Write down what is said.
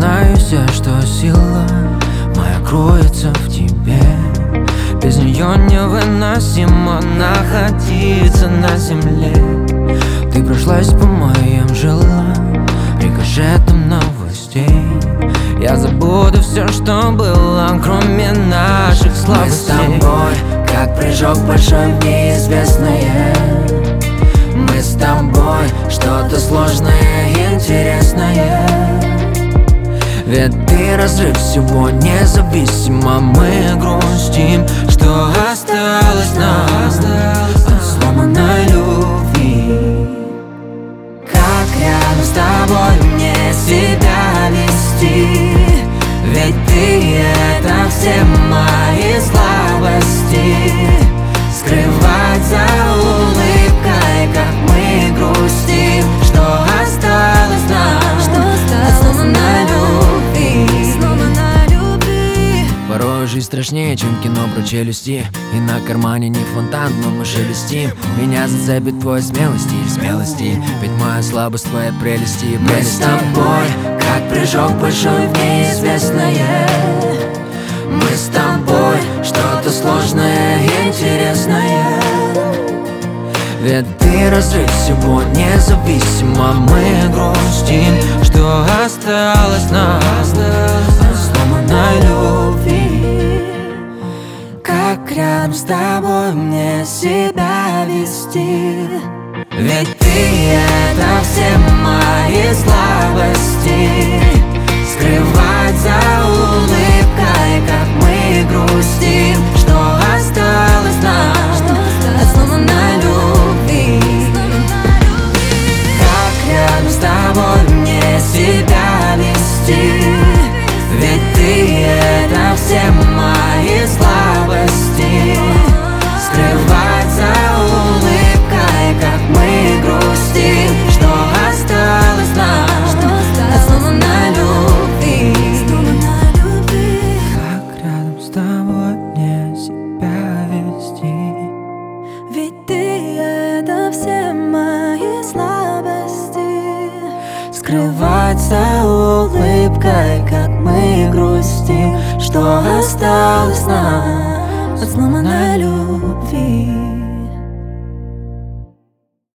Признаюсь я, что сила моя кроется в тебе. Без нее невыносимо находиться на земле. Ты прошлась по моим жилам рикошетом новостей. Я забуду все, что было, кроме наших слабостей. Мы с тобой, как прыжок большой в неизвестное. Мы с тобой, что-то сложное и интересное. Ведь ты разрыв всего, независимо мы грустим, что осталось нам от сломанной любви. Как рядом с тобой мне себя вести? Ведь ты — это все мои слабости. Скрывать за улыбкой, как мы грустим, что осталось нам от сломанной любви. Порой жизнь страшнее, чем кино про челюсти. И на кармане не фонтан, но мы шелестим. Меня зацепит твоя смелость и смелости. Ведь моя слабость твоя прелести и Мы с прелести. тобой, как прыжок большой в неизвестное. Мы с тобой, что-то сложное и интересное. Ведь ты разрыв всего, независимо мы грустим, что осталось нам от сломанной любви. Как рядом с тобой мне себя вести? Ведь ты — это все мои слабости. Скрывать за улыбкой, как мы грустим, что осталось нам от сломанной любви. Как рядом с тобой мне себя вести? Ведь ты — это все мои слабости. Скрывать за улыбкой, как мы грустим, что осталось нам от сломанной любви. Как рядом с тобой мне себя вести? Ведь ты — это все мои слабости. Скрывать за улыбкой, как мы грустим, что осталось нам от сломанной любви.